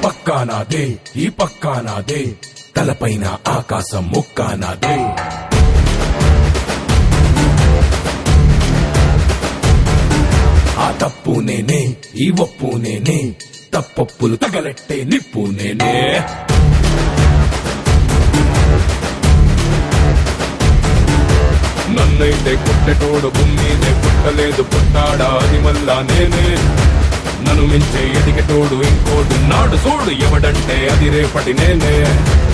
పక్కా నాదే ఈ పక్కా నాదే తలపైన ఆకాశం ముక్కా నాదే ఆ తప్పు నేనే ఈ ఒప్పు నేనే తప్పొప్పులు తగలెట్టే నిప్పు నేనే నన్నైతే పుట్టెటోడు భూమినే పుట్టలేదు పుట్టాడా అది మళ్ళా నేనే నన్ను మించే ఎదిగేటోడు ఇంకోడు నాడు చూడు ఎవడంటే అది రేపటి నేనే